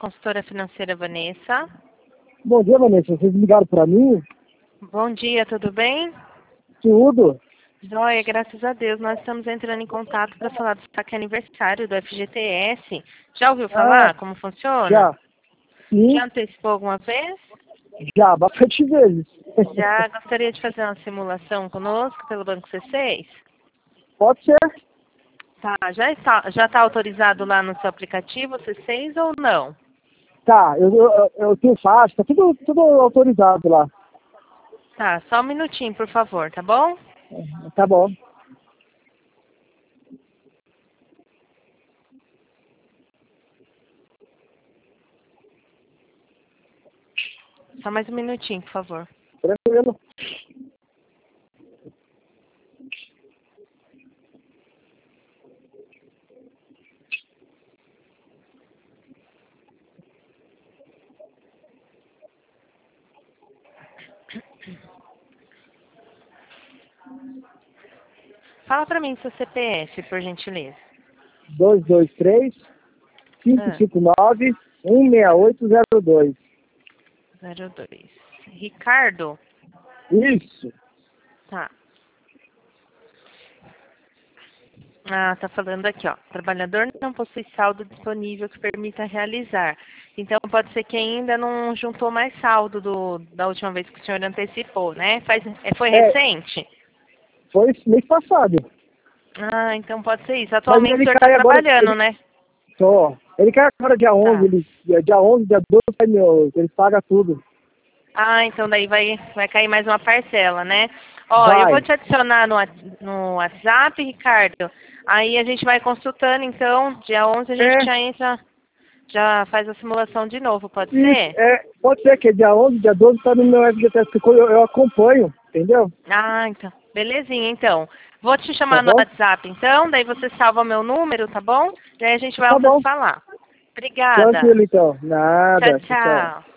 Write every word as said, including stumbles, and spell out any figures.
consultora financeira Vanessa. Bom dia, Vanessa. Vocês ligaram para mim? Bom dia, tudo bem? Tudo. Joia, graças a Deus. Nós estamos entrando em contato para falar do saque aniversário do F G T S. Já ouviu falar Ah, como funciona? já. Sim, Já antecipou alguma vez? já, bastante vezes. Já gostaria de fazer uma simulação conosco pelo Banco C seis? Pode ser? Tá, já está, já está autorizado lá no seu aplicativo C seis ou não? Tá, eu, eu, eu tenho faixa, tá tudo, tudo autorizado lá. Tá, só um minutinho, por favor, tá bom? Tá bom. Só mais um minutinho, por favor. Tranquilo. Fala pra mim seu C P F, por gentileza. dois dois três, cinco Ah, cinco nove, um seis oito zero dois. zero dois. Ricardo? Isso. Tá. Ah, tá falando aqui, ó. Trabalhador não possui saldo disponível que permita realizar. Então, pode ser que ainda não juntou mais saldo do, da última vez que o senhor antecipou, né? Faz, é, foi É, recente? foi mês passado. Ah, então pode ser isso. Mas Atualmente o ele senhor está cai agora. trabalhando, Ele, né? só. Ele cai agora dia onze. Tá. Ele, dia onze, dia doze, sai meu, ele paga tudo. Ah, então daí vai, vai cair mais uma parcela, né? Ó, eu vou Vai. te adicionar no, wa- no WhatsApp, Ricardo. Aí a gente vai consultando, então, dia onze a gente É. já entra, já faz a simulação de novo, pode Isso, ser? é, pode ser que dia onze, dia doze tá no meu F G T S, porque eu, eu acompanho, entendeu? Ah, então. Belezinha, então. Vou te Tá chamar no bom? WhatsApp, então, daí você salva meu número, tá bom? Daí a gente vai Tá se bom. falar. Obrigada. Tranquilo então. Tchau, Nada. Tchau. tchau.